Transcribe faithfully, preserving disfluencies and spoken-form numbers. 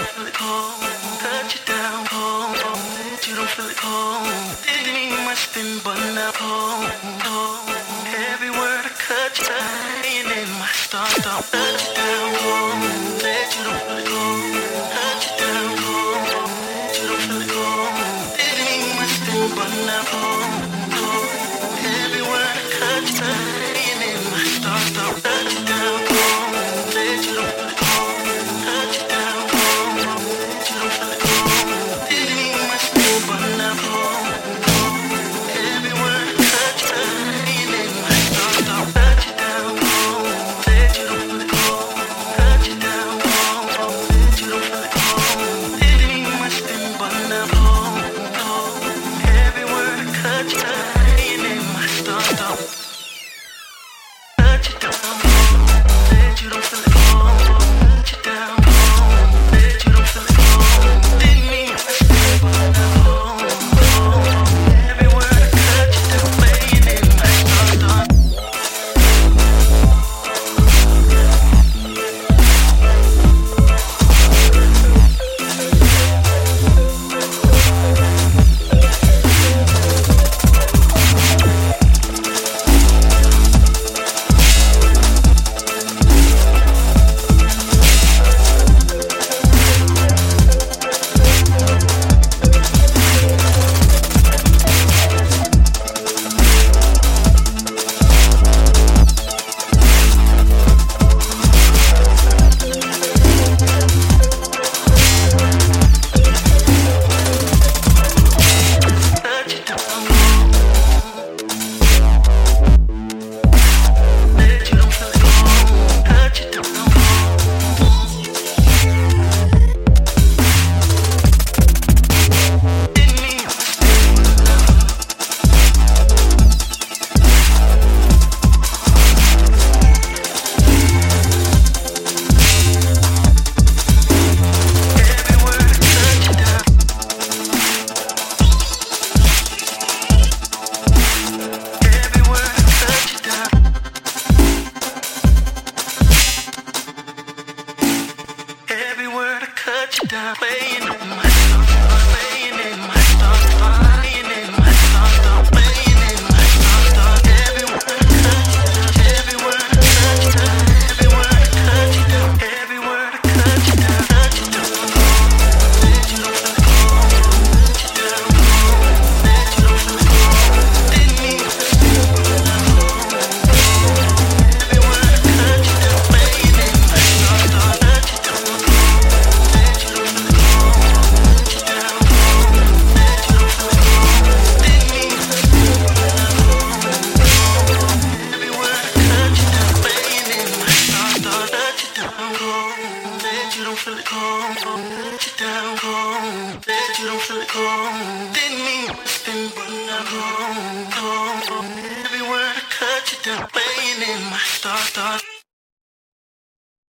feel it cold. Touch it down cold. That you don't feel it cold. Didn't mean much then, but now cold. Cold. Every word I cut you saying in my start stop. Touch it down cold. That you don't feel it cold. Touch it down cold. That you don't feel it cold. Didn't mean much then, but now cold. Cold. Every word I cut you saying in my start stop. Touch it down cold. That you don't feel it cold. Touch it down cold. That you don't feel it cold. Didn't mean much then, but now cold. Every word I cut you saying in my start stop. Touch it down cold. That you don't feel it cold. Touch it down cold. That you don't feel it cold. Didn't mean much then, but now cold. Every word I cut you saying in my start stop. Touch it down cold. That you don't feel it cold. Touch it down cold. That you don't feel it cold. Didn't mean much then, but now cold. Every word I cut you down playing in my start stop. Touch it down cold. That you don't feel it cold. Touch it down cold. Didn't mean much then, but now every word I cut you down. Every word I cut you down. Every word I cut you down. Playing in my start stop. Playing in my start stop. Playing in my start stop. Playing in my start stop. Every word I cut you down. Every word I cut you down. Every word I cut you down. Every word I cut you down. Touch it down cold. That you don't feel it cold. Touch it down cold. That you don't feel it cold. Didn't mean much then, but now cold. Every word I cut you down. Playing in my start stop. Touch it down cold. That you don't feel it cold. Touch it down cold. That you don't feel it cold. Didn't mean much then, but now cold. Every word I cut you down. Playing in my start stop. Touch it down cold. That you don't feel it cold. Touch it down cold. That you don't feel it cold. Didn't mean much then, but now cold. Every word I cut you down. Playing in my start stop.